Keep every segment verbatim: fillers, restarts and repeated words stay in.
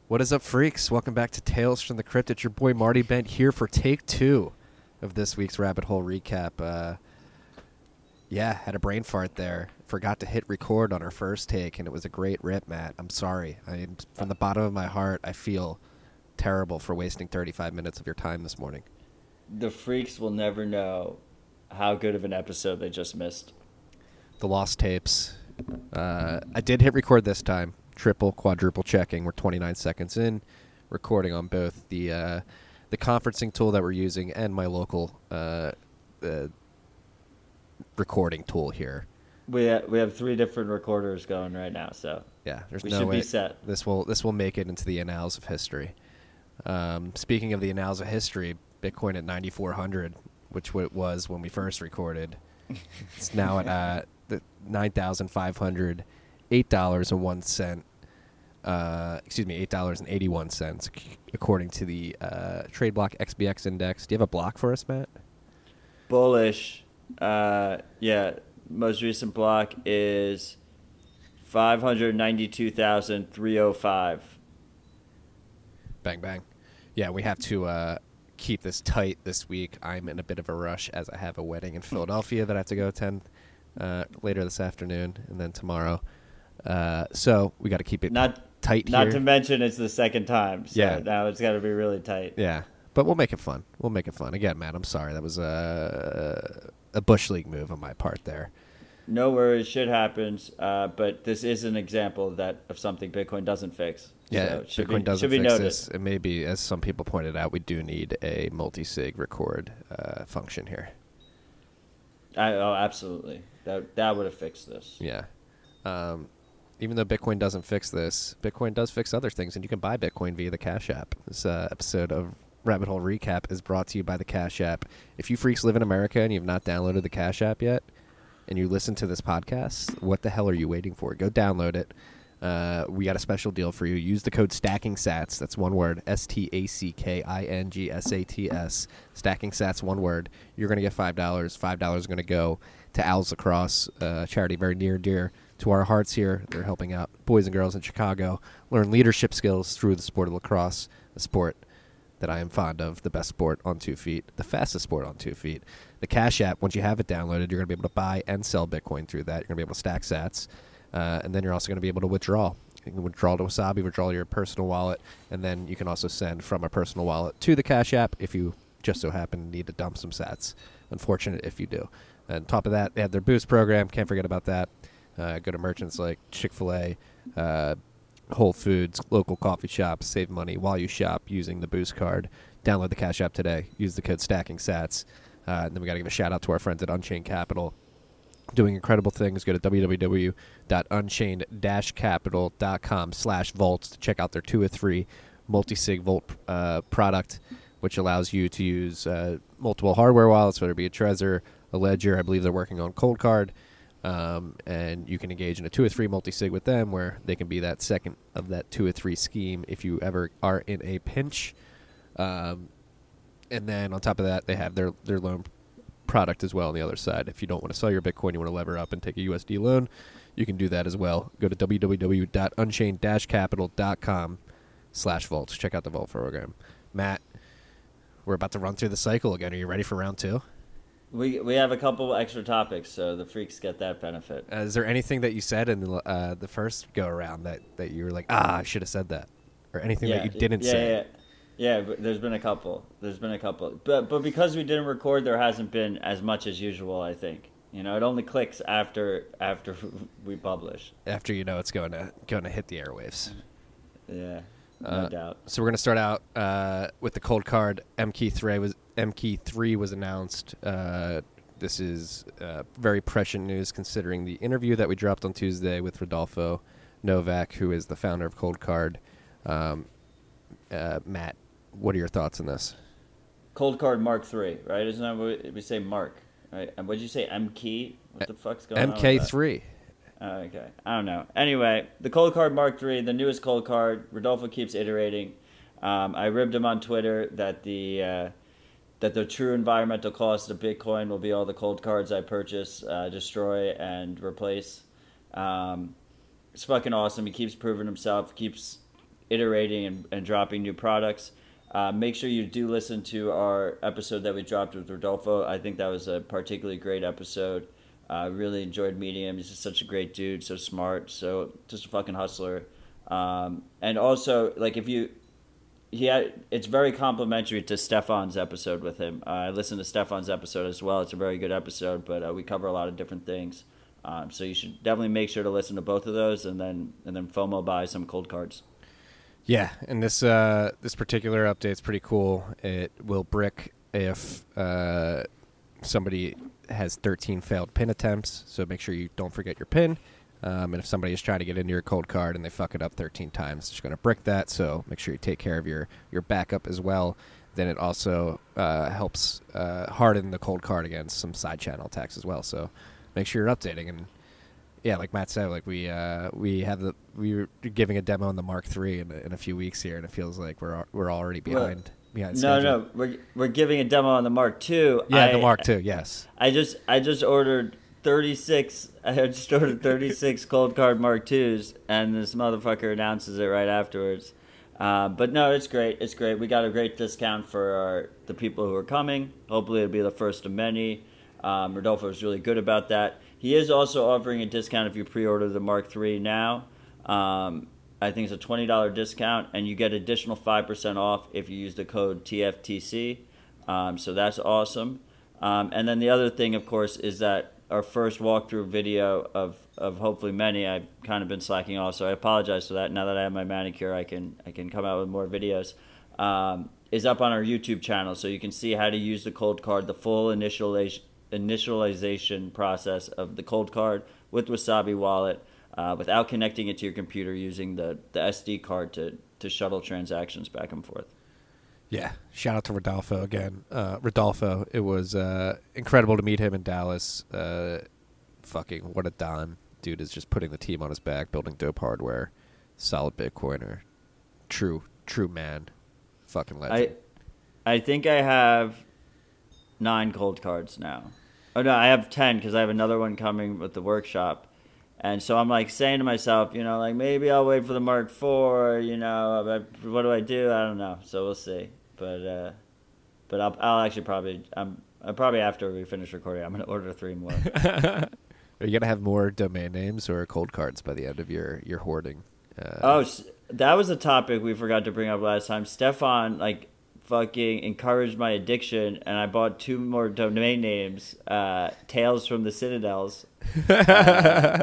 What is up, freaks? Welcome back to Tales from the Crypt. It's your boy Marty Bent here for take two of this week's Rabbit Hole recap. Uh, yeah, had a brain fart there. Forgot to hit record on our first take, and it was a great rip, Matt. I'm sorry. I am, from the bottom of my heart, I feel terrible for wasting thirty-five minutes of your time this morning. The freaks will never know how good of an episode they just missed. The lost tapes. Uh, I did hit record this time. Triple, quadruple checking. We're twenty-nine seconds in, recording on both the uh, the conferencing tool that we're using and my local uh, uh, recording tool here. We ha- we have three different recorders going right now, so Yeah, there's we no should way be set. this will this will make it into the annals of history. Um, speaking of the annals of history, Bitcoin at ninety-four hundred, which it was when we first recorded, it's now at uh, the nine thousand five hundred eight dollars and one cent. Uh, excuse me, eight dollars and eighty-one cents, according to the uh, Trade Block X B X index. Do you have a block for us, Matt? Bullish. Uh, yeah, most recent block is five hundred ninety-two thousand three hundred five. Bang, bang. Yeah, we have to uh, keep this tight this week. I'm in a bit of a rush as I have a wedding in Philadelphia that I have to go attend uh, later this afternoon and then tomorrow. Uh, so we got to keep it Not tight Not here. to mention it's the second time, so Yeah. now it's got to be really tight. Yeah, but we'll make it fun. We'll make it fun. Again, Matt, I'm sorry. That was a, a Bush League move on my part there. No worries, shit happens, uh, but this is an example of that of something Bitcoin doesn't fix. Yeah, so it should Bitcoin be, doesn't should be fix noted. this. And maybe, as some people pointed out, we do need a multi-sig record uh, function here. I, oh, absolutely. That that would have fixed this. Yeah. Um, even though Bitcoin doesn't fix this, Bitcoin does fix other things, and you can buy Bitcoin via the Cash App. This uh, episode of Rabbit Hole Recap is brought to you by the Cash App. If you freaks live in America and you've not downloaded the Cash App yet, and you listen to this podcast, what the hell are you waiting for? Go download it. Uh, we got a special deal for you. Use the code STACKINGSATS. That's one word. S T A C K I N G S A T S. STACKINGSATS, one word. You're going to get five dollars. five dollars is going to go to Owls Lacrosse, a charity very near and dear to our hearts here. They're helping out boys and girls in Chicago learn leadership skills through the sport of lacrosse, a sport that I am fond of, the best sport on two feet, the fastest sport on two feet. The Cash App, once you have it downloaded, you're going to be able to buy and sell Bitcoin through that. You're going to be able to stack sats, uh, and then you're also going to be able to withdraw. You can withdraw to Wasabi, withdraw to your personal wallet, and then you can also send from a personal wallet to the Cash App if you just so happen to need to dump some sats. Unfortunate if you do. And on top of that, they have their Boost program. Can't forget about that. Uh, go to merchants like Chick-fil-A, uh, Whole Foods, local coffee shops, save money while you shop using the Boost card. Download the Cash App today. Use the code STACKINGSATS. Uh, and then we got to give a shout out to our friends at Unchained Capital, doing incredible things. Go to www.unchained-capital.com slash vaults to check out their two or three multi-sig vault uh, product, which allows you to use uh, multiple hardware wallets, whether it be a Trezor, a Ledger. I believe they're working on Cold Card. Um, and you can engage in a two or three multi-sig with them where they can be that second of that two or three scheme if you ever are in a pinch. Um, and then on top of that, they have their, their loan product as well on the other side. If you don't want to sell your Bitcoin, you want to lever up and take a U S D loan, you can do that as well. Go to www.unchained-capital.com slash vaults. Check out the vault program. Matt, we're about to run through the cycle again. Are you ready for round two? We we have a couple extra topics, so the freaks get that benefit. Uh, is there anything that you said in the, uh, the first go around that, that you were like, ah, I should have said that, or anything yeah, that you didn't yeah, say? Yeah, yeah. But there's been a couple. There's been a couple, but but because we didn't record, there hasn't been as much as usual. I think you know it only clicks after after we publish. After you know it's going to going to hit the airwaves. Yeah, no Uh, doubt. So we're going to start out uh, with the cold card. M K three was M K three was announced. Uh, this is uh, very prescient news considering the interview that we dropped on Tuesday with Rodolfo Novak, who is the founder of Cold Card. Um, uh, Matt, what are your thoughts on this? Cold Card Mark three, right? Isn't that what we say, Mark? Right? And what did you say, M Key? What the fuck's going on? M K three. Oh, okay. I don't know. Anyway, the Cold Card Mark three, the newest Cold Card. Rodolfo keeps iterating. Um, I ribbed him on Twitter that the uh, that the true environmental cost of Bitcoin will be all the cold cards I purchase, uh, destroy, and replace. Um, it's fucking awesome. He keeps proving himself. Keeps iterating and, and dropping new products. Uh, make sure you do listen to our episode that we dropped with Rodolfo. I think that was a particularly great episode. I uh, really enjoyed meeting him. He's just such a great dude, so smart, so just a fucking hustler. Um, and also, like, if you, he had, it's very complimentary to Stefan's episode with him. Uh, I listened to Stefan's episode as well. It's a very good episode, but uh, we cover a lot of different things. Um, so you should definitely make sure to listen to both of those, and then and then FOMO buy some cold cards. Yeah, and this uh, this particular update is pretty cool. It will brick if uh, somebody has thirteen failed pin attempts, so make sure you don't forget your pin. Um, and if somebody is trying to get into your cold card and they fuck it up thirteen times, it's just going to brick that, so make sure you take care of your, your backup as well. Then it also uh, helps uh, harden the cold card against some side channel attacks as well, so make sure you're updating. And yeah, like Matt said, like we uh, we have the we were giving a demo on the Mark three in, in a few weeks here, and it feels like we're we're already behind. Well, behind no, schedule. no, we're we're giving a demo on the Mark two. Yeah, I, the Mark two. Yes. I just I just ordered thirty-six. I just ordered thirty-six cold card Mark twos, and this motherfucker announces it right afterwards. Uh, but no, it's great. It's great. We got a great discount for our, the people who are coming. Hopefully, it'll be the first of many. Um, Rodolfo is really good about that. He is also offering a discount if you pre-order the Mark three now. Um, I think it's a twenty dollars discount, and you get additional five percent off if you use the code T F T C. Um, so that's awesome. Um, and then the other thing, of course, is that our first walkthrough video of, of hopefully many, I've kind of been slacking off, so I apologize for that. Now that I have my manicure, I can I can come out with more videos. Um, is up on our YouTube channel, so you can see how to use the cold card, the full initialization initialization process of the cold card with Wasabi Wallet uh, without connecting it to your computer, using the, the S D card to, to shuttle transactions back and forth. Yeah, shout out to Rodolfo again. Uh, Rodolfo, it was uh, incredible to meet him in Dallas. Uh, fucking what a don. Dude is just putting the team on his back, building dope hardware, solid Bitcoiner, true, true man, fucking legend. I, I think I have nine cold cards now. Oh no, I have ten because I have another one coming with the workshop. And so I'm like saying to myself, you know, like maybe I'll wait for the Mark four, you know, but what do I do? I don't know. So we'll see. But uh, but I'll I'll actually probably I'm I'll probably after we finish recording, I'm gonna order three more. Are you gonna have more domain names or cold cards by the end of your your hoarding? Uh, oh, that was a topic we forgot to bring up last time. Stefan like fucking encouraged my addiction, and I bought two more domain names. Uh, Tales from the Citadels. uh,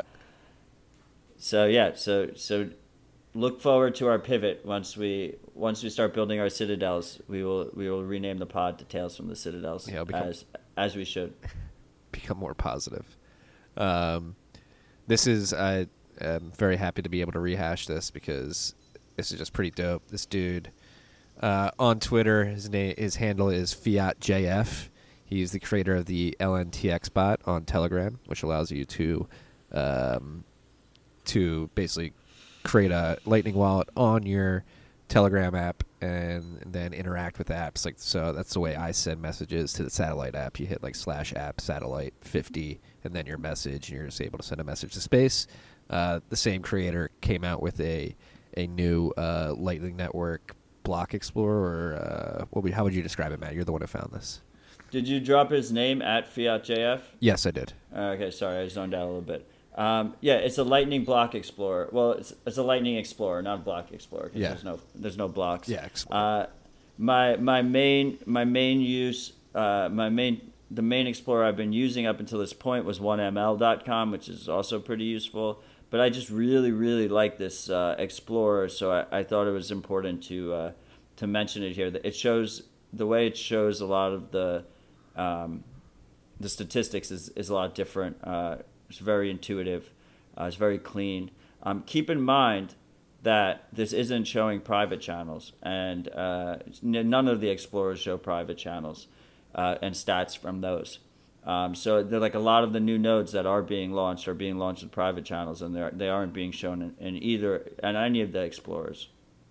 So yeah, so so look forward to our pivot once we once we start building our citadels. We will we will rename the pod to Tales from the Citadels, yeah, become, as as we should. Become more positive. Um, this is I am very happy to be able to rehash this because this is just pretty dope. This dude uh, on Twitter, his name his handle is Fiat J F. He's the creator of the L N T X bot on Telegram, which allows you to um, to basically create a Lightning wallet on your Telegram app and, and then interact with apps. Like so, that's the way I send messages to the satellite app. You hit like slash app satellite fifty, and then your message, and you're just able to send a message to space. Uh, the same creator came out with a a new uh, Lightning Network block explorer. Or, uh, what would, how would you describe it, Matt? You're the one who found this. Did you drop his name at Fiat J F? Yes, I did. Uh, okay, sorry, I zoned out a little bit. Um, yeah, it's a Lightning Block Explorer. Well, it's it's a Lightning Explorer, not a Block Explorer. Cause Yeah. There's no there's no blocks. Yeah. Uh, my my main my main use uh, my main the main Explorer I've been using up until this point was one M L dot com, which is also pretty useful. But I just really really like this uh, Explorer, so I, I thought it was important to uh, to mention it here. It shows the way it shows a lot of the um, the statistics is is a lot different. Uh, It's very intuitive. Uh, it's very clean. Um, keep in mind that this isn't showing private channels, and uh, n- none of the explorers show private channels uh, and stats from those. Um, so they're like a lot of the new nodes that are being launched are being launched with private channels, and they they aren't being shown in, in either in any of the explorers.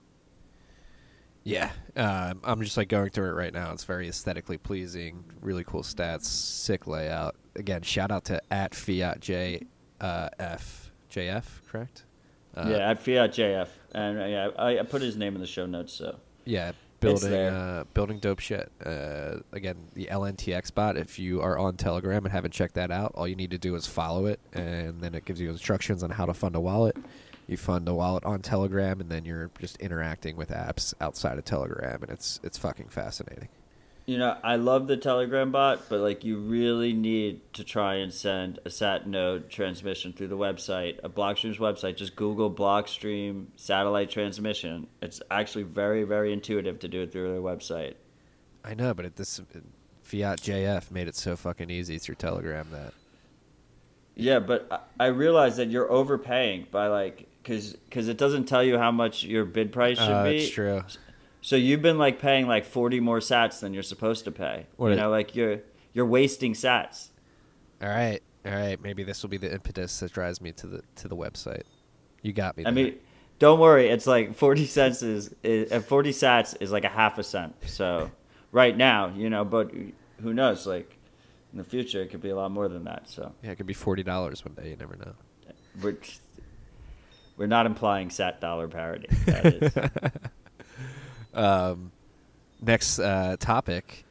Yeah, um, I'm just like going through it right now. It's very aesthetically pleasing, really cool stats, sick layout. Again, shout out to at Fiat J uh, F J F, correct? Uh, yeah, at Fiat J F, and uh, yeah, I, I put his name in the show notes. So Yeah, building uh, building dope shit. Uh, again, the L N T X bot. If you are on Telegram and haven't checked that out, all you need to do is follow it, and then it gives you instructions on how to fund a wallet. You fund a wallet on Telegram, and then you're just interacting with apps outside of Telegram, and it's it's fucking fascinating. You know, I love the Telegram bot, but like you really need to try and send a sat node transmission through the website, a Blockstream's website. Just Google Blockstream satellite transmission. It's actually very, very intuitive to do it through their website. I know, but it, this Fiat J F made it so fucking easy through Telegram that. Yeah, but I realize that you're overpaying by like because because it doesn't tell you how much your bid price should uh, be. It's true. So you've been like paying like forty more sats than you're supposed to pay. What you it- know, like you're you're wasting sats. All right, all right. Maybe this will be the impetus that drives me to the to the website. You got me. I there. mean, don't worry. It's like forty cents is, is uh, forty sats is like a half a cent. So right now, you know, but who knows? Like in the future, it could be a lot more than that. So yeah, it could be forty dollars one day. You never know. we're we're not implying sat dollar parity. That is. Um, next uh, topic,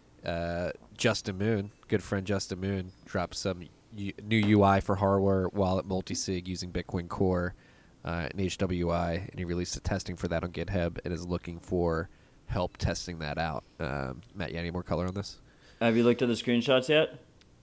uh, Justin Moon, good friend Justin Moon, dropped some U- new U I for hardware wallet multisig using Bitcoin Core uh, and H W I, and he released the testing for that on GitHub and is looking for help testing that out. Um, Matt, you have any more color on this? Have you looked at the screenshots yet?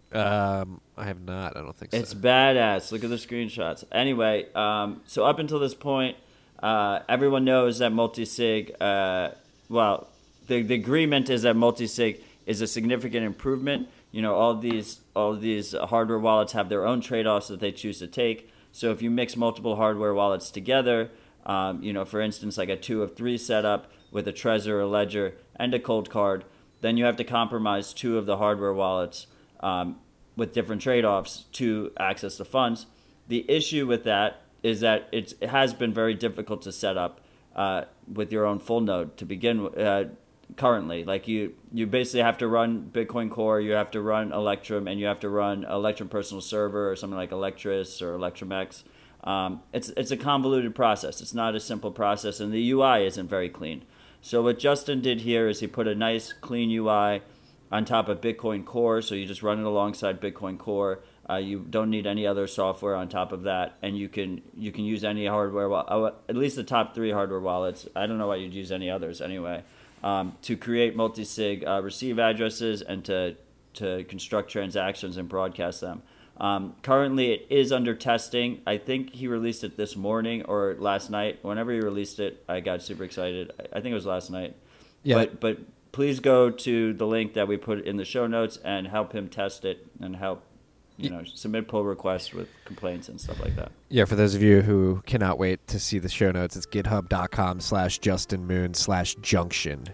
Um, I have not. I don't think so. It's badass. Look at the screenshots. Anyway, um, so up until this point, uh, everyone knows that multisig. Uh, well, the the agreement is that multisig is a significant improvement. You know, all these all these hardware wallets have their own trade-offs that they choose to take. So if you mix multiple hardware wallets together, um, you know, for instance, like a two of three setup with a Trezor, a Ledger, and a Cold Card, then you have to compromise two of the hardware wallets um, with different trade-offs to access the funds. The issue with that is that it's, it has been very difficult to set up uh, with your own full node to begin with. Uh, currently, like you, you basically have to run Bitcoin Core, you have to run Electrum, and you have to run Electrum Personal Server or something like Electris or ElectrumX. Um, it's it's a convoluted process. It's not a simple process, and the U I isn't very clean. So what Justin did here is he put a nice clean U I on top of Bitcoin Core, so you just run it alongside Bitcoin Core. Uh, you don't need any other software on top of that, and you can you can use any hardware, wa- at least the top three hardware wallets. I don't know why you'd use any others anyway, um, to create multi-sig uh, receive addresses and to to construct transactions and broadcast them. Um, currently, it is under testing. I think he released it this morning or last night. Whenever he released it, I got super excited. I think it was last night. Yeah. But but please go to the link that we put in the show notes and help him test it and help. You know, submit pull requests with complaints and stuff like that. Yeah, for those of you who cannot wait to see the show notes, it's github.com slash Justin Moon slash junction.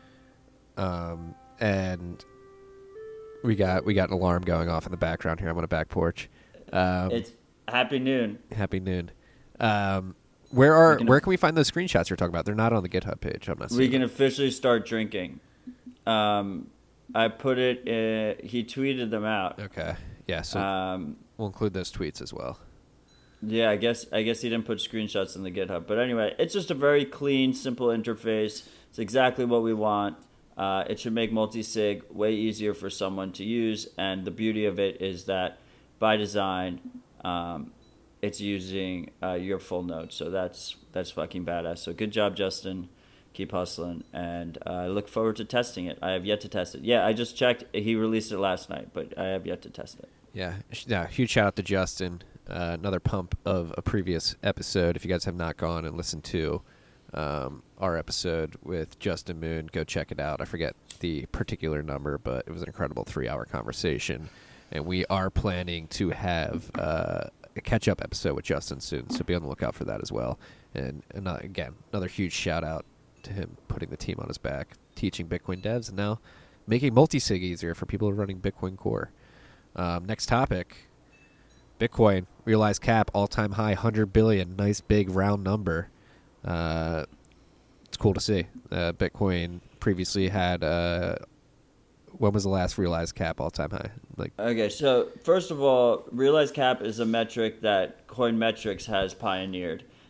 Um, and we got we got an alarm going off in the background here. I'm on a back porch. Um, It's happy noon. happy noon. Um, where are can- where can we find those screenshots you're talking about? They're not on the GitHub page. I'm not seeing We can them. officially start drinking. Um, I put it. In, he tweeted them out. Okay. Yeah, so Um, we'll include those tweets as well. yeah, I guess I guess he didn't put screenshots in the GitHub, but anyway, it's just a very clean, simple interface. It's exactly what we want. Uh, it should make multi-sig way easier for someone to use, and the beauty of it is that by design, um, it's using uh, your full node. So that's that's fucking badass. So good job, Justin. Keep hustling, and uh, I look forward to testing it. I have yet to test it. Yeah, I just checked. He released it last night, but I have yet to test it. Yeah, sh- yeah. Huge shout out to Justin. Uh, another pump of a previous episode. If you guys have not gone and listened to um, our episode with Justin Moon, go check it out. I forget the particular number, but it was an incredible three-hour conversation. And we are planning to have uh, a catch-up episode with Justin soon, so be on the lookout for that as well. And, and uh, again, another huge shout out to him putting the team on his back, teaching Bitcoin devs, and now making multi-sig easier for people running Bitcoin Core. Um, next topic, Bitcoin realized cap all-time high, one hundred billion. Nice big round number. Uh, it's cool to see. Uh, Bitcoin previously had uh, when was the last realized cap all-time high? Like Okay, so first of all, realized cap is a metric that Coinmetrics has pioneered.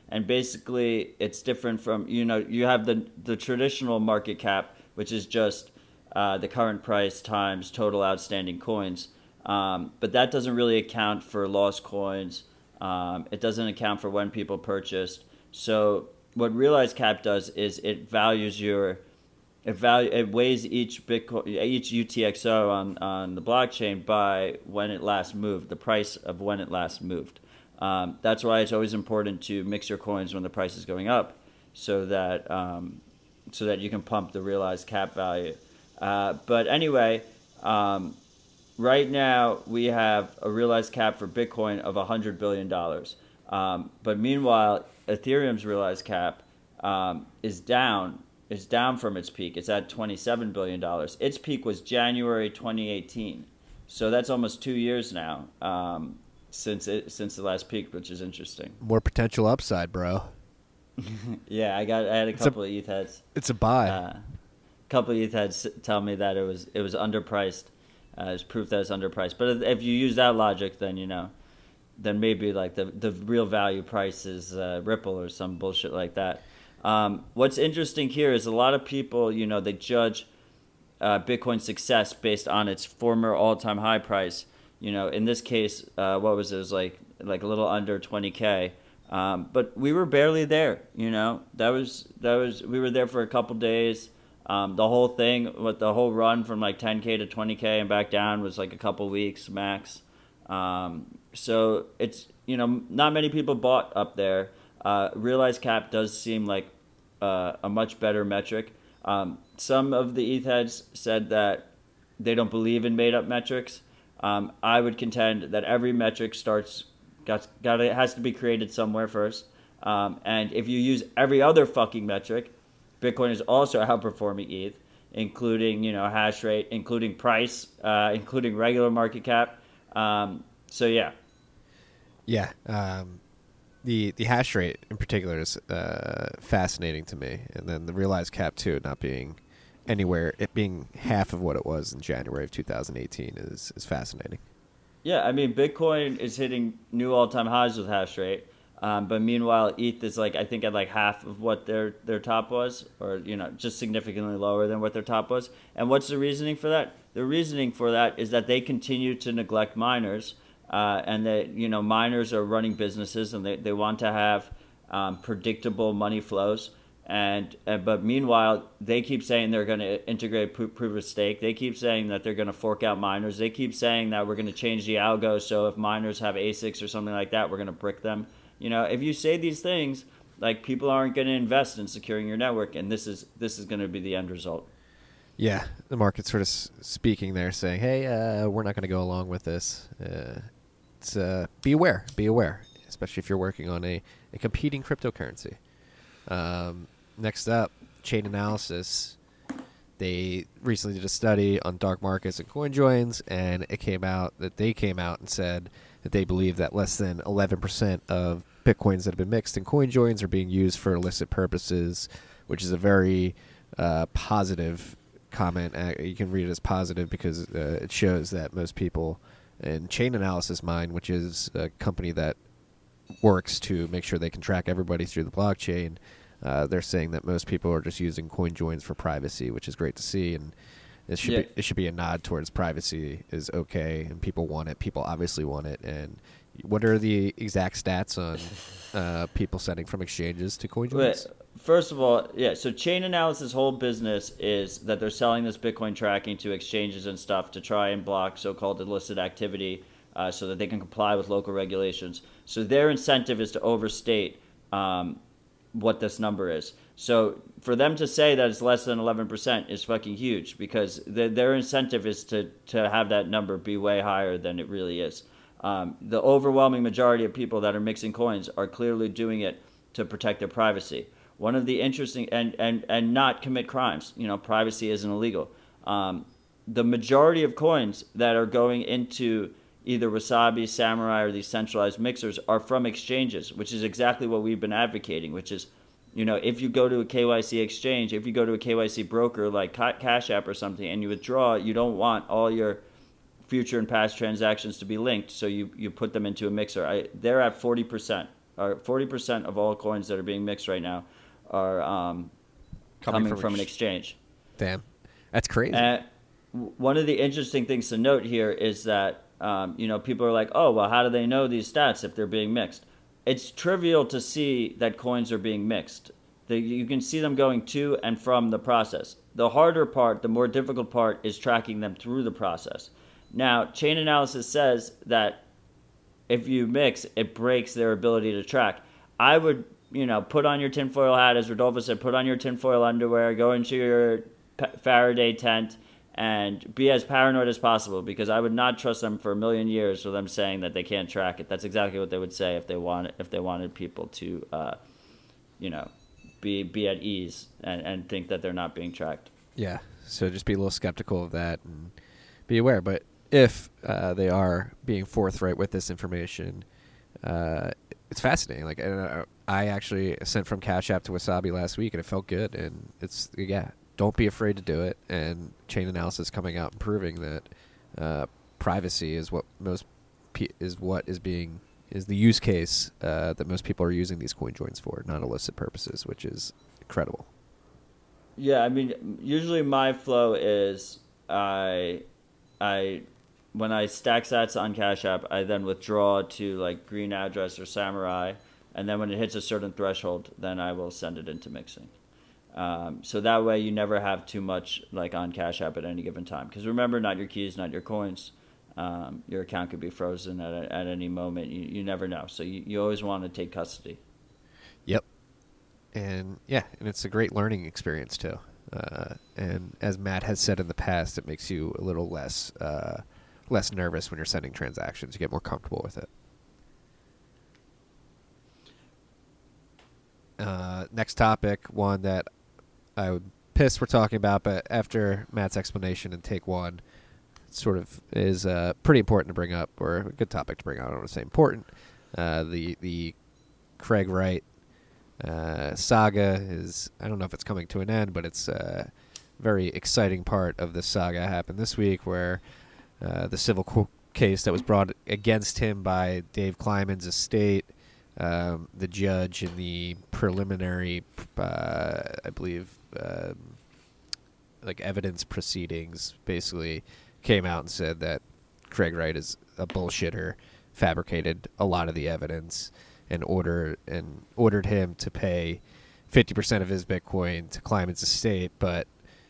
And basically, it's different from, you know, you have the the traditional market cap, which is just uh, the current price times total outstanding coins. Um, but that doesn't really account for lost coins. Um, it doesn't account for when people purchased. So what realized cap does is it values your it value it weighs each Bitcoin, each U T X O on on the blockchain by when it last moved, the price of when it last moved. Um, that's why it's always important to mix your coins when the price is going up, so that um, so that you can pump the realized cap value. Uh, but anyway, um, right now we have a realized cap for Bitcoin of one hundred billion dollars. Um, but meanwhile, Ethereum's realized cap um, is down is down from its peak. It's at twenty-seven billion dollars. Its peak was January twenty eighteen, so that's almost two years now. Um, since it since the last peak, which is interesting. More potential upside, bro. Yeah, I got I had a It's couple a- of E T H heads. It's a buy. Uh, a couple of E T H heads tell me that it was it was underpriced. Uh, it's proof that it's underpriced. But if you use that logic, then you know, then maybe like the the real value price is uh, Ripple or some bullshit like that. Um, what's interesting here is a lot of people, you know, they judge uh, Bitcoin's success based on its former all-time high price. You know, in this case, uh, what was it? It was like like a little under twenty K. Um, but we were barely there. You know, that was that was we were there for a couple days. Um, the whole thing, with the whole run from like ten K to twenty K and back down was like a couple weeks max. Um, so it's, you know, not many people bought up there. Uh, realized cap does seem like uh, a much better metric. Um, some of the E T H heads said that they don't believe in made up metrics. Um, I would contend that every metric starts got got it has to be created somewhere first. Um, and if you use every other fucking metric, Bitcoin is also outperforming E T H, including, you know, hash rate, including price, uh, including regular market cap. Um, so yeah, Yeah. Um, the the hash rate in particular is uh, fascinating to me, and then the realized cap too, not being anywhere, it being half of what it was in January of two thousand eighteen is is fascinating. yeah. I mean, Bitcoin is hitting new all-time highs with hash rate, um, but meanwhile, E T H is like I think at like half of what their their top was, or you know, just significantly lower than what their top was. And what's the reasoning for that? The reasoning for that is that they continue to neglect miners. Uh, and that, you know, miners are running businesses and they, they want to have um, predictable money flows. And uh, but meanwhile, they keep saying they're going to integrate pro- proof of stake. They keep saying that they're going to fork out miners. They keep saying that we're going to change the algo. So if miners have A SICs or something like that, we're going to brick them. You know, if you say these things, like people aren't going to invest in securing your network. And this is this is going to be the end result. Yeah, the market's sort of s- speaking there, saying, "Hey, uh, we're not going to go along with this." Uh, it's uh, be aware, be aware, especially if you're working on a, a competing cryptocurrency. Um, next up, Chainalysis. They recently did a study on dark markets and coin joins, and it came out that they came out and said that they believe that less than eleven percent of Bitcoins that have been mixed in coin joins are being used for illicit purposes, which is a very uh, positive comment. Uh, you can read it as positive because uh, it shows that most people in Chainalysis Mind, which is a company that works to make sure they can track everybody through the blockchain, uh, they're saying that most people are just using coin joins for privacy, which is great to see. And it should Yeah. be it should be a nod towards privacy is okay, and people want it. People obviously want it. And what are the exact stats on uh, people sending from exchanges to coin joins? Wait, first of all, yeah, so Chainalysis' whole business is that they're selling this Bitcoin tracking to exchanges and stuff to try and block so-called illicit activity uh, so that they can comply with local regulations. So their incentive is to overstate um, what this number is. So for them to say that it's less than eleven percent is fucking huge because the, their incentive is to, to have that number be way higher than it really is. Um, the overwhelming majority of people that are mixing coins are clearly doing it to protect their privacy. One of the interesting and, and, and not commit crimes. You know, privacy isn't illegal. Um, the majority of coins that are going into either Wasabi, Samurai, or these centralized mixers are from exchanges, which is exactly what we've been advocating, which is, you know, if you go to a K Y C exchange, if you go to a K Y C broker like Cash App or something and you withdraw, you don't want all your future and past transactions to be linked, so you, you put them into a mixer. I, they're at forty percent. or forty percent of all coins that are being mixed right now are um, coming, coming from, from ex- an exchange. Damn, that's crazy. And one of the interesting things to note here is that um, you know, people are like, oh, well, how do they know these stats if they're being mixed? It's trivial to see that coins are being mixed. The, you can see them going to and from the process. The harder part, the more difficult part, is tracking them through the process. Now, chain analysis says that if you mix, it breaks their ability to track. I would, you know, put on your tinfoil hat, as Rodolfo said, put on your tinfoil underwear, go into your Faraday tent, and be as paranoid as possible, because I would not trust them for a million years for them saying that they can't track it. That's exactly what they would say if they wanted if they wanted people to, uh, you know, be be at ease and, and think that they're not being tracked. Yeah, so just be a little skeptical of that and be aware. But if uh, they are being forthright with this information, uh, it's fascinating. Like, uh, I actually sent from Cash App to Wasabi last week, and it felt good. And it's, yeah, don't be afraid to do it. And chain analysis coming out and proving that uh, privacy is what most pe- is what is being is the use case uh, that most people are using these coin joins for, not illicit purposes, which is incredible. Yeah, I mean, usually my flow is I, I, when I stack sats on Cash App, I then withdraw to like Green Address or Samurai, and then when it hits a certain threshold, then I will send it into mixing. Um, so that way you never have too much like on Cash App at any given time. Because remember, not your keys, not your coins. Um, your account could be frozen at a, at any moment. You you never know. So you, you always want to take custody. Yep. And yeah, and it's a great learning experience too. Uh, and as Matt has said in the past, it makes you a little less uh, less nervous when you're sending transactions. You get more comfortable with it. Uh, next topic, one that I would piss we're talking about, but after Matt's explanation in take one, sort of is uh, pretty important to bring up, or a good topic to bring up. I don't want to say important. Uh, the the Craig Wright uh, saga is, I don't know if it's coming to an end, but it's a very exciting part of this saga happened this week, where uh, the civil co- case that was brought against him by Dave Kleiman's estate, um, the judge in the preliminary, uh, I believe, um, like evidence proceedings, basically came out and said that Craig Wright is a bullshitter, fabricated a lot of the evidence, and order and ordered him to pay fifty percent of his Bitcoin to Kleiman's estate, but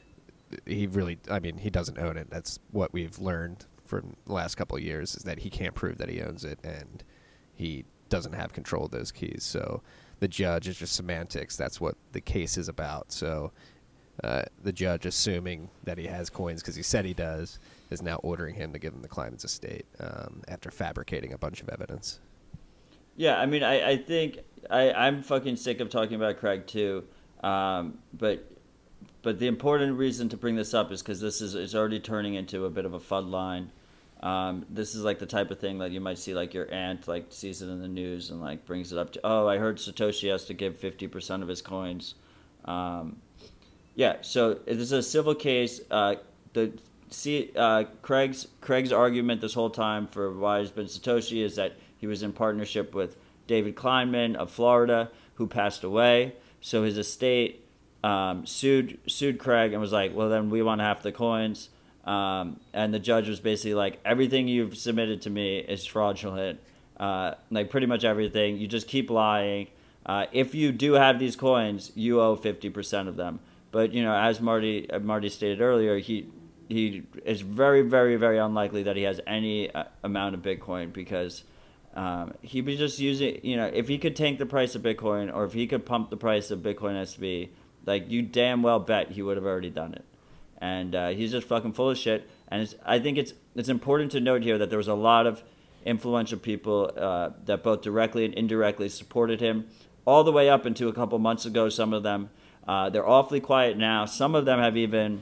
he really, I mean, he doesn't own it. That's what we've learned from the last couple of years, is that he can't prove that he owns it, and he doesn't have control of those keys. So the judge is just semantics. That's what the case is about. So uh, the judge, assuming that he has coins because he said he does, is now ordering him to give him the Kleiman's estate um, after fabricating a bunch of evidence. Yeah, I mean, I, I think I, I'm fucking sick of talking about Craig too, um, but but the important reason to bring this up is because this is is already turning into a bit of a F U D line. Um, this is like the type of thing that you might see like your aunt like sees it in the news and like brings it up to, oh, I heard Satoshi has to give fifty percent of his coins. Um, yeah, so this is a civil case. Uh, the see uh, Craig's Craig's argument this whole time for why he's been Satoshi is that he was in partnership with David Kleinman of Florida, who passed away. So his estate um, sued sued Craig and was like, well, then we want half the coins. Um, and the judge was basically like, everything you've submitted to me is fraudulent. Uh, like pretty much everything. You just keep lying. Uh, if you do have these coins, you owe fifty percent of them. But, you know, as Marty uh, Marty stated earlier, he he is very, very, very unlikely that he has any uh, amount of Bitcoin, because um, he was just using, you know, if he could tank the price of Bitcoin, or if he could pump the price of Bitcoin S V, like, you damn well bet he would have already done it. And uh, he's just fucking full of shit. And it's, I think it's it's important to note here that there was a lot of influential people uh, that both directly and indirectly supported him, all the way up until a couple months ago. Some of them, uh, they're awfully quiet now. Some of them have even,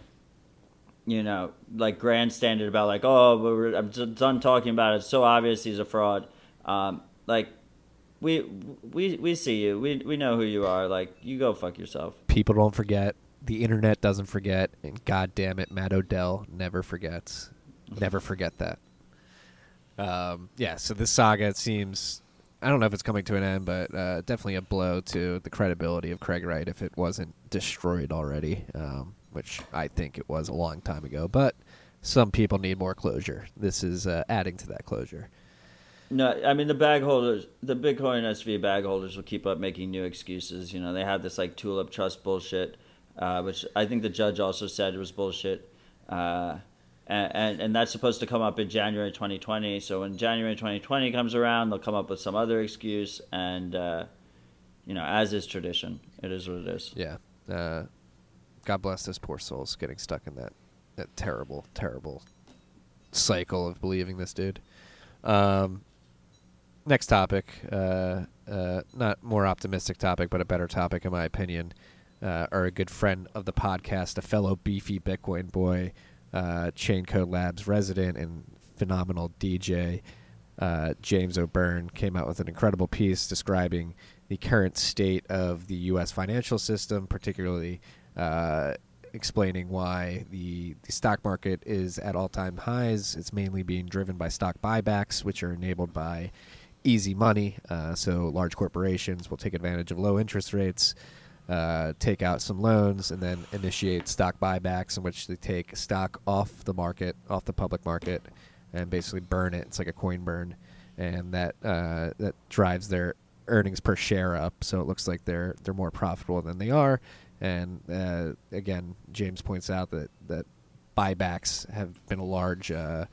you know, like grandstanded about like, oh, we're, I'm done talking about it. It's so obvious he's a fraud. Um, like, we we we see you. We we know who you are. Like, you go fuck yourself. People don't forget. The internet doesn't forget, and God damn it, Matt Odell never forgets. Never forget that. Um, yeah, so this saga, it seems I don't know if it's coming to an end, but uh, definitely a blow to the credibility of Craig Wright if it wasn't destroyed already, um, which I think it was a long time ago. But some people need more closure. This is uh, adding to that closure. No, I mean the bag holders, the Bitcoin S V bag holders will keep up making new excuses. You know, they have this like tulip trust bullshit, uh, which I think the judge also said it was bullshit, uh, and, and and that's supposed to come up in January twenty twenty. So when January twenty twenty comes around, they'll come up with some other excuse, and uh, you know, as is tradition, it is what it is. Yeah. Uh, God bless those poor souls getting stuck in that that terrible, terrible cycle of believing this dude. Um, Next topic, uh, uh, not more optimistic topic, but a better topic in my opinion. Uh, are a good friend of the podcast, a fellow beefy Bitcoin boy, uh, Chain Code Labs resident and phenomenal D J, uh, James O'Byrne, came out with an incredible piece describing the current state of the U S financial system, particularly uh, explaining why the, the stock market is at all-time highs. It's mainly being driven by stock buybacks, which are enabled by easy money. Uh, so large corporations will take advantage of low interest rates, uh, take out some loans, and then initiate stock buybacks in which they take stock off the market, off the public market, and basically burn it. It's like a coin burn, and that uh, that drives their earnings per share up. So it looks like they're they're more profitable than they are. And uh, again, James points out that that buybacks have been a large uh,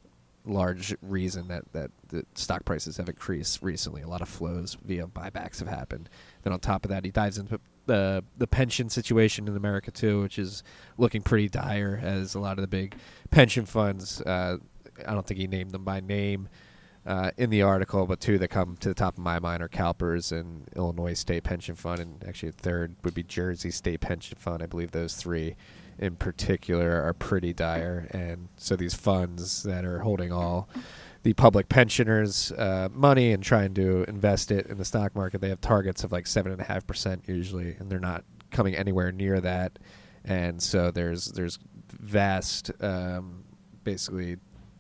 large reason that, that the stock prices have increased recently. A lot of flows via buybacks have happened. Then on top of that, he dives into the the pension situation in America too, which is looking pretty dire as a lot of the big pension funds, uh, I don't think he named them by name uh, in the article, but two that come to the top of my mind are CalPERS and Illinois State Pension Fund, and actually a third would be Jersey State Pension Fund. I believe those three in particular are pretty dire. And so these funds that are holding all the public pensioners' uh, money and trying to invest it in the stock market, they have targets of like seven and a half percent usually, and they're not coming anywhere near that. And so there's there's vast, um, basically,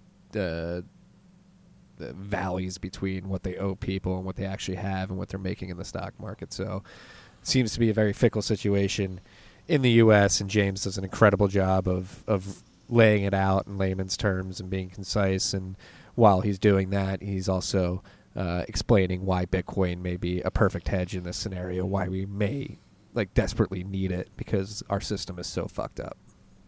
uh, the valleys between what they owe people and what they actually have and what they're making in the stock market. So it seems to be a very fickle situation in the U S, and James does an incredible job of, of laying it out in layman's terms and being concise. And while he's doing that, he's also uh, explaining why Bitcoin may be a perfect hedge in this scenario, why we may like desperately need it because our system is so fucked up.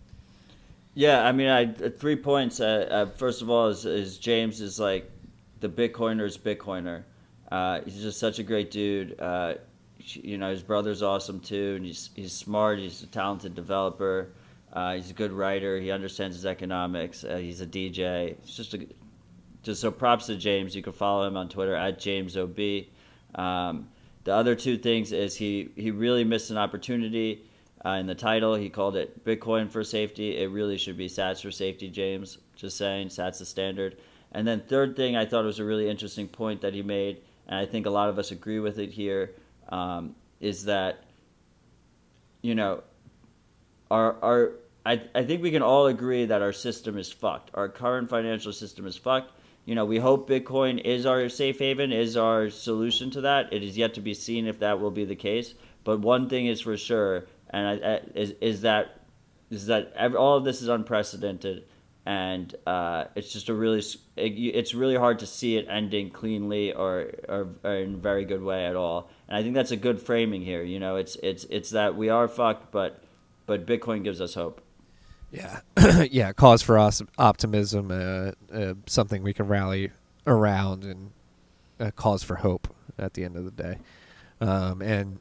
Yeah, I mean, I three points. Uh, uh, first of all, is, is James is like the Bitcoiner's Bitcoiner. Uh, he's just such a great dude. Uh, you know, his brother's awesome too, and he's he's smart. He's a talented developer. Uh, he's a good writer. He understands his economics. Uh, he's a D J. It's just a just so props to James. You can follow him on Twitter at James O B. Um, the other two things is he he really missed an opportunity. Uh, in the title, he called it Bitcoin for safety. It really should be Sats for safety, James. Just saying, Sats the standard. And then third thing, I thought was a really interesting point that he made, and I think a lot of us agree with it here, um, is that, you know, our our I I think we can all agree that our system is fucked. Our current financial system is fucked. You know, we hope Bitcoin is our safe haven, is our solution to that. It is yet to be seen if that will be the case. But one thing is for sure, and I, I, is is that is that every, all of this is unprecedented, and uh, it's just a really it, it's really hard to see it ending cleanly or, or or in a very good way at all. And I think that's a good framing here. You know, it's it's it's that we are fucked, but but Bitcoin gives us hope. Yeah, yeah, cause for us optimism, uh, uh, something we can rally around, and a cause for hope at the end of the day. Um, and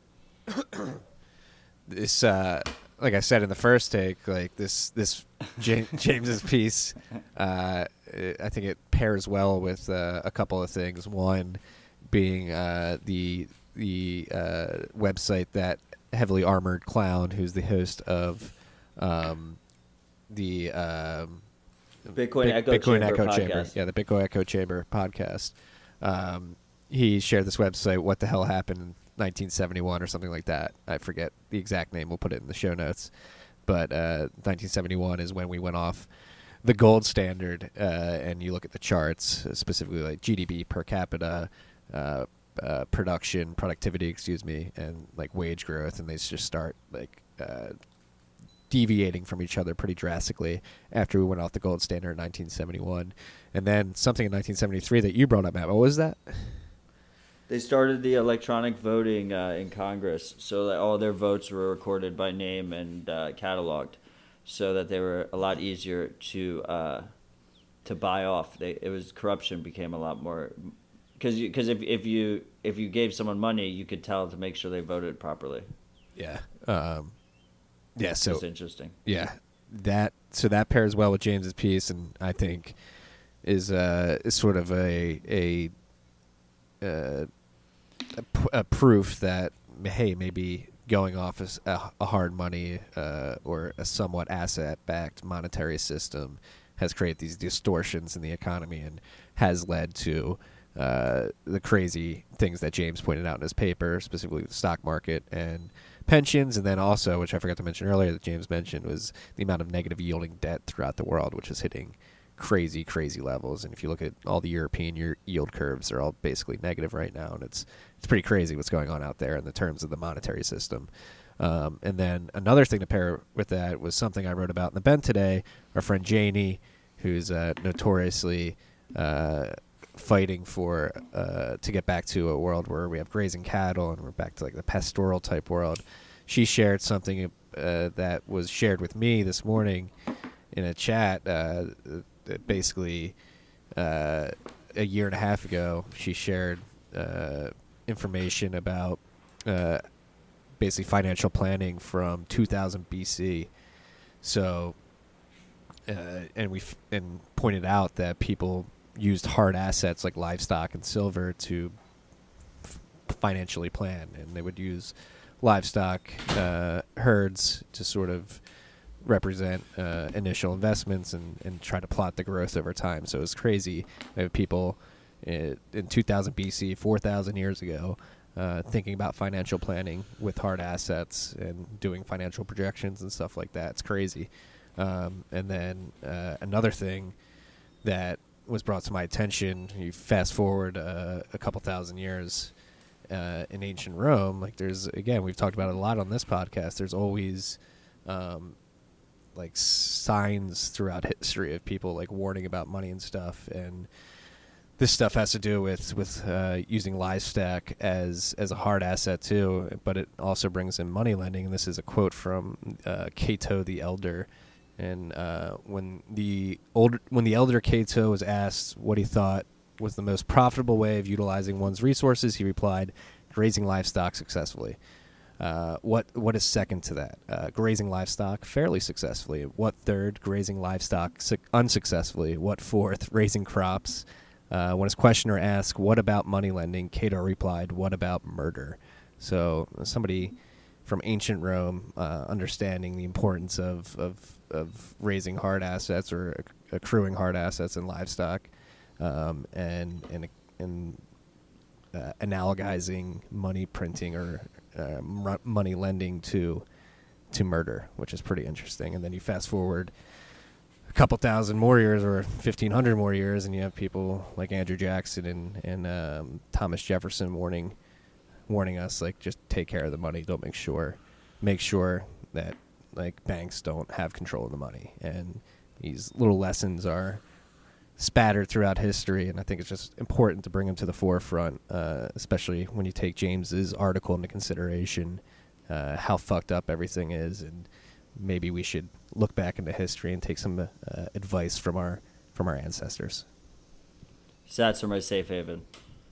this, uh, like I said in the first take, like this, this James, James's piece, uh, I think it pairs well with uh, a couple of things. One being uh, the the uh, website that Heavily Armored Clown, who's the host of um, the um, Bitcoin Big, Echo Bitcoin Chamber Echo podcast. Chamber, yeah, the Bitcoin Echo Chamber podcast. Um, he shared this website, What the Hell Happened in nineteen seventy-one or something like that. I forget the exact name. We'll put it in the show notes. But uh, nineteen seventy-one is when we went off the gold standard, uh, and you look at the charts, specifically like G D P per capita, uh, uh, production, productivity, excuse me, and like wage growth, and they just start like uh, deviating from each other pretty drastically after we went off the gold standard in nineteen seventy-one. And then something in nineteen seventy-three that you brought up, Matt. What was that? They started the electronic voting uh, in Congress, so that all their votes were recorded by name and uh, cataloged, so that they were a lot easier to uh, to buy off. They, it was corruption became a lot more, because because if if you if you gave someone money, you could tell to make sure they voted properly. Yeah. Um, yeah. So it's interesting. Yeah, that so that pairs well with James's piece, and I think is uh is sort of a a. Uh, A, p- a proof that, hey, maybe going off as a, a hard money uh, or a somewhat asset-backed monetary system has created these distortions in the economy and has led to uh, the crazy things that James pointed out in his paper, specifically the stock market and pensions, and then also, which I forgot to mention earlier that James mentioned, was the amount of negative yielding debt throughout the world, which is hitting crazy, crazy levels. And if you look at all the European year yield curves, they're all basically negative right now, and it's it's pretty crazy what's going on out there in the terms of the monetary system. Um, and then another thing to pair with that was something I wrote about in the Bend today. Our friend Janie, who's uh, notoriously uh, fighting for uh, to get back to a world where we have grazing cattle and we're back to like the pastoral type world. She shared something uh, that was shared with me this morning in a chat. Uh, basically, uh, a year and a half ago, she shared uh, information about uh, basically financial planning from two thousand B C. So, uh, and we f- and pointed out that people used hard assets like livestock and silver to f- financially plan, and they would use livestock uh, herds to sort of represent uh, initial investments and, and try to plot the growth over time. So it's crazy. We have people in, in two thousand B C, four thousand years ago, uh, thinking about financial planning with hard assets and doing financial projections and stuff like that. It's crazy. Um, and then uh, another thing that was brought to my attention, you fast forward uh, a couple thousand years uh, in ancient Rome, like there's, again, we've talked about it a lot on this podcast, there's always um, like signs throughout history of people like warning about money and stuff, and this stuff has to do with with uh, using livestock as as a hard asset too, but it also brings in money lending. And this is a quote from uh, Cato the Elder, and uh, when the old when the elder Cato was asked what he thought was the most profitable way of utilizing one's resources, he replied, "Grazing livestock successfully." Uh, what what is second to that? Uh, grazing livestock fairly successfully. What third? Grazing livestock su- unsuccessfully. What fourth? Raising crops. Uh, when his questioner asked, "What about money lending?" Cato replied, "What about murder?" So somebody from ancient Rome uh, understanding the importance of, of of raising hard assets or accruing hard assets in livestock, um, and and and uh, analogizing money printing or Uh, money lending to to murder, which is pretty interesting. And then you fast forward a couple thousand more years or fifteen hundred more years, and you have people like Andrew Jackson and and um, Thomas Jefferson warning warning us, like, just take care of the money. Don't make sure make sure that like banks don't have control of the money. And these little lessons are spattered throughout history, and I think it's just important to bring them to the forefront, uh, especially when you take James's article into consideration, uh, how fucked up everything is, and maybe we should look back into history and take some uh, advice from our from our ancestors. Sats are my safe haven.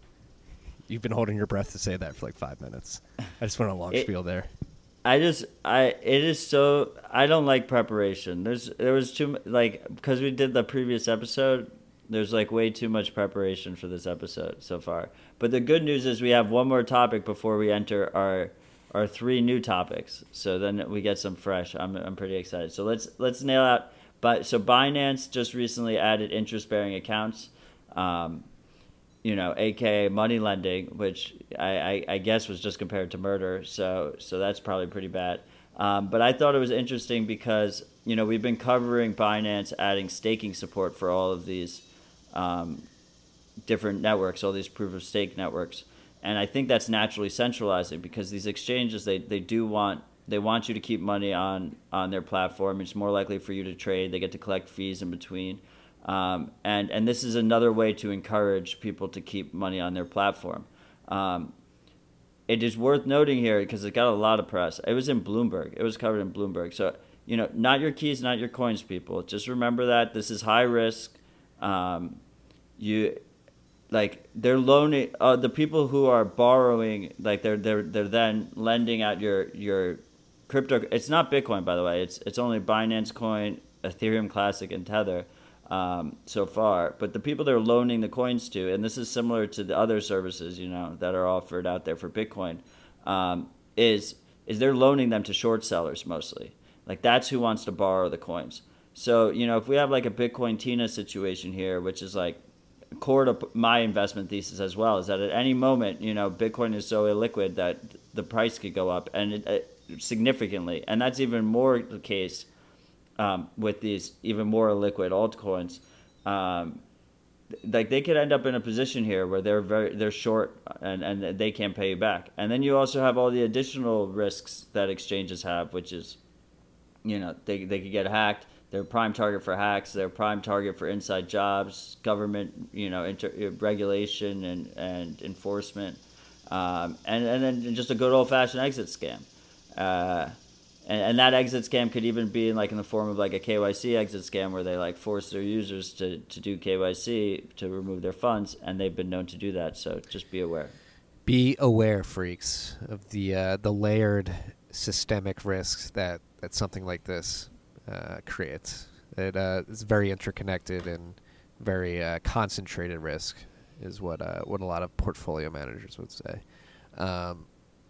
You've been holding your breath to say that for like five minutes. I just went on a long it, spiel there. I just I it is so I don't like preparation. There's there was too like because we did the previous episode. There's like way too much preparation for this episode so far. But the good news is we have one more topic before we enter our our three new topics. So then we get some fresh. I'm I'm pretty excited. So let's let's nail out. But so Binance just recently added interest bearing accounts. Um, you know, aka money lending, which I, I, I guess was just compared to murder. So so that's probably pretty bad. Um, but I thought it was interesting because, you know, we've been covering Binance adding staking support for all of these, um, different networks, all these proof of stake networks. And I think that's naturally centralizing because these exchanges, they, they do want they want you to keep money on, on their platform. It's more likely for you to trade. They get to collect fees in between. Um, and, and this is another way to encourage people to keep money on their platform. Um, it is worth noting here because it got a lot of press. It was in Bloomberg. It was covered in Bloomberg. So, you know, not your keys, not your coins, people. Just remember that this is high risk. Um, you... Like they're loaning uh, the people who are borrowing, like they're they're they're then lending out your your crypto. It's not Bitcoin, by the way. It's it's only Binance Coin, Ethereum Classic, and Tether um, so far. But the people they're loaning the coins to, and this is similar to the other services, you know, that are offered out there for Bitcoin, um, is is they're loaning them to short sellers mostly. Like that's who wants to borrow the coins. So you know, if we have like a Bitcoin Tina situation here, which is like core to my investment thesis as well, is that at any moment, you know, Bitcoin is so illiquid that the price could go up and it, it, significantly, and that's even more the case um, with these even more illiquid altcoins. Um, like they could end up in a position here where they're very they're short and and they can't pay you back, and then you also have all the additional risks that exchanges have, which is, you know, they they could get hacked. They're a prime target for hacks. They're a prime target for inside jobs, government, you know, inter- regulation and, and enforcement, um, and and then just a good old fashioned exit scam, uh, and, and that exit scam could even be in like in the form of like a K Y C exit scam where they like force their users to, to do K Y C to remove their funds, and they've been known to do that. So just be aware. Be aware, freaks, of the uh, the layered systemic risks that, that something like this Uh, creates. It uh, is very interconnected and very uh, concentrated risk, is what uh, what a lot of portfolio managers would say. Um,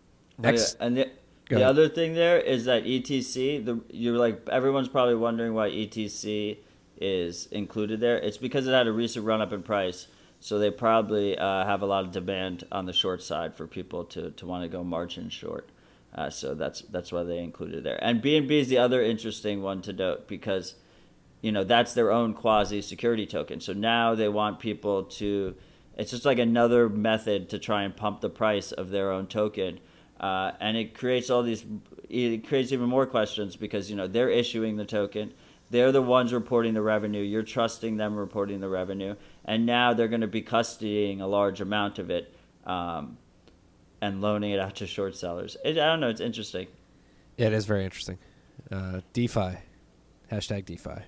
next, oh, yeah. and the, the other thing there is that E T C. The you're like everyone's probably wondering why E T C is included there. It's because it had a recent run up in price, so they probably uh, have a lot of demand on the short side for people to to want to go margin short. Uh, so that's that's why they included it there. And B N B is the other interesting one to note because, you know, that's their own quasi security token. So now they want people to, it's just like another method to try and pump the price of their own token. Uh, and it creates all these, it creates even more questions because, you know, they're issuing the token. They're the ones reporting the revenue. You're trusting them reporting the revenue. And now they're going to be custodying a large amount of it. Um, and loaning it out to short sellers. It, I don't know. It's interesting. Yeah, it is very interesting. Uh, DeFi. Hashtag DeFi.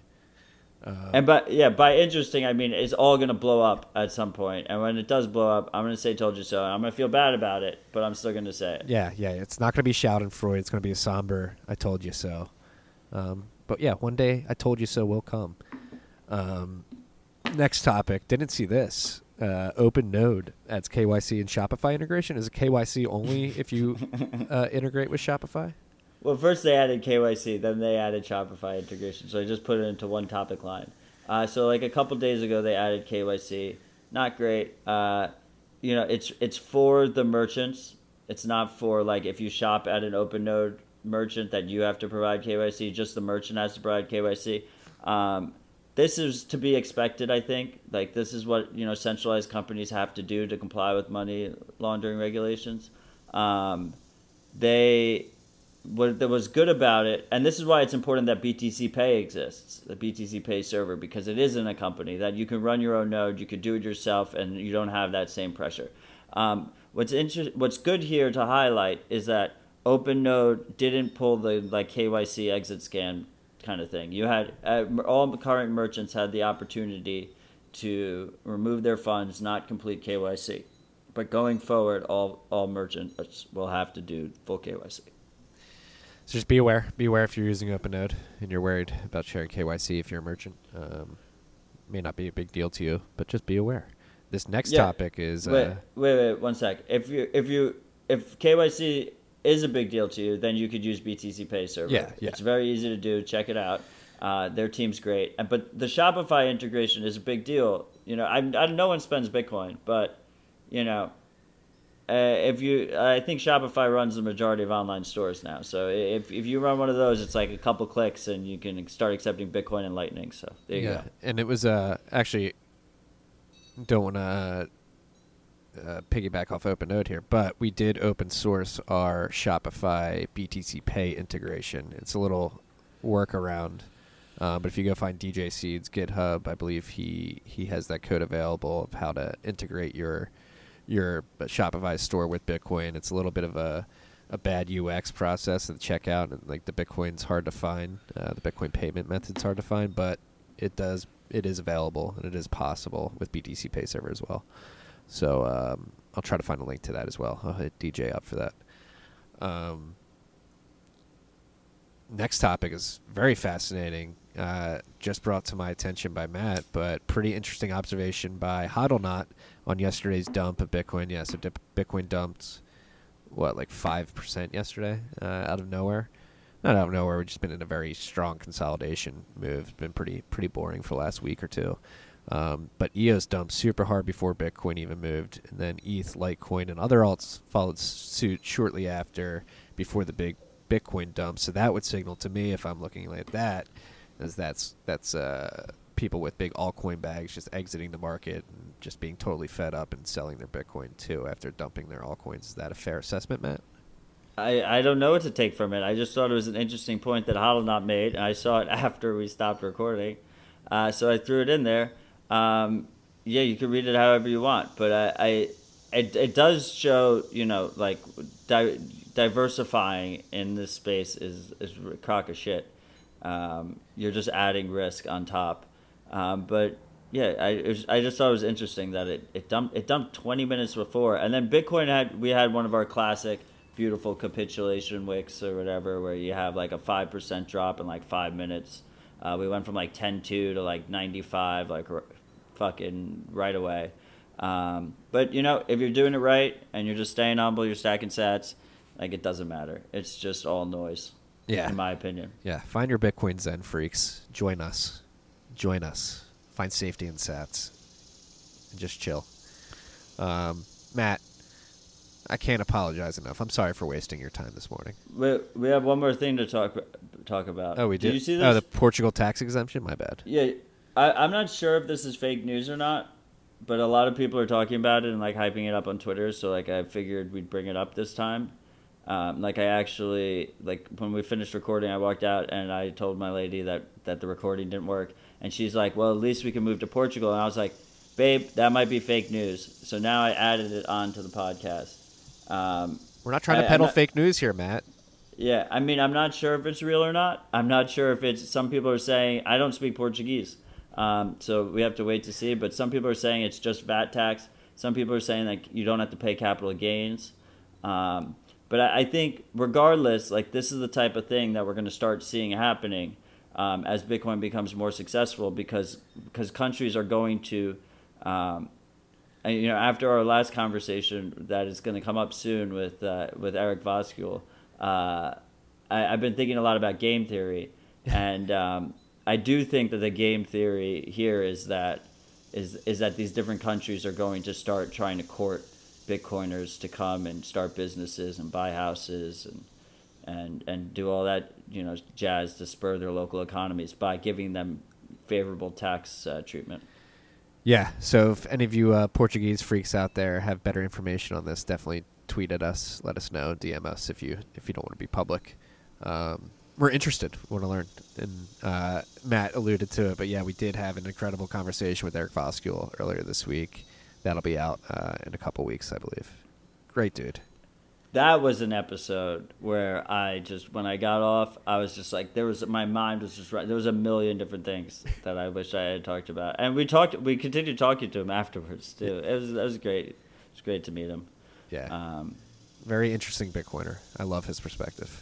Uh, and by, yeah, by interesting, I mean it's all going to blow up at some point. And when it does blow up, I'm going to say told you so. I'm going to feel bad about it, but I'm still going to say it. Yeah, yeah. It's not going to be Schadenfreude. It's going to be a somber, I told you so. Um, but yeah, one day I told you so will come. Um, next topic. Didn't see this. Uh, OpenNode adds K Y C and Shopify integration. Is it K Y C only if you uh, integrate with Shopify? Well, first they added K Y C, then they added Shopify integration. So I just put it into one topic line. Uh, so like a couple days ago, they added K Y C. Not great. Uh, you know, it's it's for the merchants. It's not for like if you shop at an OpenNode merchant that you have to provide K Y C. Just the merchant has to provide K Y C. Um, This is to be expected, I think. Like this is what, you know, centralized companies have to do to comply with money laundering regulations. Um, they what that was good about it, and this is why it's important that B T C Pay exists, the B T C Pay server, because it isn't a company that you can run your own node, you could do it yourself, and you don't have that same pressure. Um, what's inter- What's good here to highlight is that OpenNode didn't pull the like K Y C exit scan kind of thing. You had uh, all current merchants had the opportunity to remove their funds, not complete K Y C. But going forward, all all merchants will have to do full K Y C. So just be aware. Be aware if you're using OpenNode and you're worried about sharing K Y C if you're a merchant. Um, may not be a big deal to you, but just be aware. This next yeah. topic is wait, uh, wait, wait, one sec. If you if you if K Y C is a big deal to you, then you could use B T C Pay server. Yeah, yeah. It's very easy to do. Check it out. Uh, their team's great. But the Shopify integration is a big deal. You know, I, I no one spends Bitcoin, but you know, uh, if you, I think Shopify runs the majority of online stores now. So if if you run one of those, it's like a couple clicks and you can start accepting Bitcoin and Lightning. So there you yeah, go. and it was uh, actually don't want to uh, piggyback off OpenNode here, but we did open source our Shopify B T C Pay integration. It's a little workaround, uh, but if you go find D J Seed's GitHub, I believe he he has that code available of how to integrate your your Shopify store with Bitcoin. It's a little bit of a a bad U X process at the checkout, and like the Bitcoin's hard to find. Uh, the Bitcoin payment method's hard to find, but it does it is available and it is possible with B T C Pay Server as well. So um, I'll try to find a link to that as well. I'll hit D J up for that. Um, next topic is very fascinating. Uh, just brought to my attention by Matt, but pretty interesting observation by HODLNOT on yesterday's dump of Bitcoin. Yeah, so dip, Bitcoin dumped, what, like five percent yesterday uh, out of nowhere? Not out of nowhere. We've just been in a very strong consolidation move. It's been pretty pretty boring for the last week or two. Um, but E O S dumped super hard before Bitcoin even moved, and then E T H, Litecoin, and other alts followed suit shortly after before the big Bitcoin dump. So that would signal to me, if I'm looking like that, as that's that's uh, people with big altcoin bags just exiting the market and just being totally fed up and selling their Bitcoin too after dumping their altcoins. Is that a fair assessment, Matt? I, I don't know what to take from it. I just thought it was an interesting point that HODLNOT made, and I saw it after we stopped recording. Uh, so I threw it in there. Um, yeah, you can read it however you want, but I, I it, it does show, you know, like di- diversifying in this space is, is a crock of shit. Um, you're just adding risk on top. Um, but yeah, I it was, I just thought it was interesting that it, it dumped it dumped twenty minutes before, and then Bitcoin had we had one of our classic beautiful capitulation wicks or whatever, where you have like a five percent drop in like five minutes. Uh, we went from like ten two to like ninety-five, like r- fucking right away. Um, but you know, if you're doing it right and you're just staying humble, you're stacking sats, like it doesn't matter. It's just all noise. Yeah. In my opinion. Yeah. Find your Bitcoin Zen freaks. Join us. Join us. Find safety in sats. And just chill. Um, Matt, I can't apologize enough. I'm sorry for wasting your time this morning. We we have one more thing to talk talk about. Oh, we did? Did you see this? Oh, the Portugal tax exemption? My bad. Yeah. I, I'm not sure if this is fake news or not, but a lot of people are talking about it and like hyping it up on Twitter. So like I figured we'd bring it up this time. Um, like I actually, like when we finished recording, I walked out and I told my lady that, that the recording didn't work. And she's like, well, at least we can move to Portugal. And I was like, babe, that might be fake news. So now I added it onto the podcast. Um, We're not trying to I, peddle not, fake news here, Matt. Yeah, I mean, I'm not sure if it's real or not. I'm not sure if it's, some people are saying, I don't speak Portuguese. Um, so we have to wait to see. But some people are saying it's just V A T tax. Some people are saying like you don't have to pay capital gains. Um, But I think regardless, like this is the type of thing that we're going to start seeing happening um, as Bitcoin becomes more successful, because because countries are going to, um, and, you know, after our last conversation that is going to come up soon with uh, with Eric Voskuil, uh, I, I've been thinking a lot about game theory, and um, I do think that the game theory here is that is is that these different countries are going to start trying to court Bitcoiners to come and start businesses and buy houses and and and do all that, you know, jazz to spur their local economies by giving them favorable tax uh, treatment. Yeah. So if any of you uh, Portuguese freaks out there have better information on this, definitely tweet at us. Let us know. D M us if you if you don't want to be public. Um, we're interested. We want to learn. And uh, Matt alluded to it, but yeah, we did have an incredible conversation with Eric Voskuil earlier this week. That'll be out uh, in a couple weeks, I believe. Great dude. That was an episode where I just, when I got off, I was just like, there was, my mind was just right. There was a million different things that I wish I had talked about. And we talked, we continued talking to him afterwards, too. It was, it was great. It was great to meet him. Yeah. Um, Very interesting Bitcoiner. I love his perspective.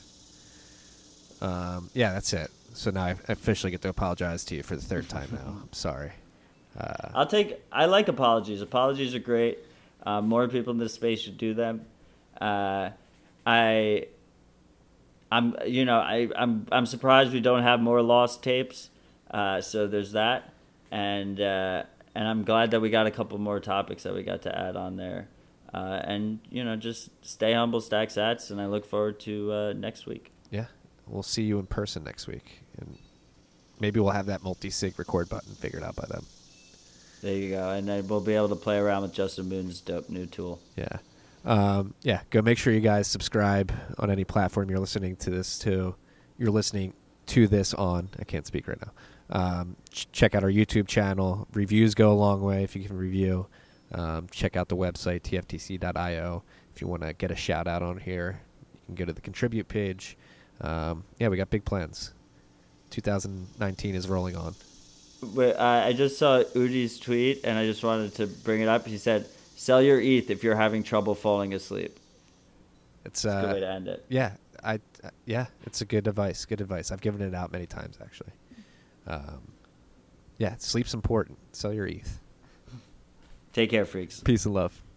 Um, yeah, that's it. So now I officially get to apologize to you for the third time now. I'm sorry. Uh, I'll take. I like apologies. Apologies are great. Uh, more people in this space should do them. Uh, I, I'm. You know, I, I'm. I'm surprised we don't have more lost tapes. Uh, so there's that, and uh, and I'm glad that we got a couple more topics that we got to add on there. Uh, and you know, just stay humble, stack sats, and I look forward to uh, next week. Yeah, we'll see you in person next week, and maybe we'll have that multi-sig record button figured out by then. There you go. And then we'll be able to play around with Justin Moon's dope new tool. Yeah. Um, yeah. Go make sure you guys subscribe on any platform you're listening to this to. You're listening to this on. I can't speak right now. Um, ch- check out our YouTube channel. Reviews go a long way if you can review. Um, check out the website, T F T C dot I O. If you want to get a shout out on here, you can go to the contribute page. Um, yeah, we got big plans. two thousand nineteen is rolling on. Wait, uh, I just saw Udi's tweet, and I just wanted to bring it up. He said, "Sell your E T H if you're having trouble falling asleep." It's, It's a uh, good way to end it. Yeah, I uh, yeah, it's a good advice. Good advice. I've given it out many times actually. Um, yeah, sleep's important. Sell your E T H. Take care, freaks. Peace and love.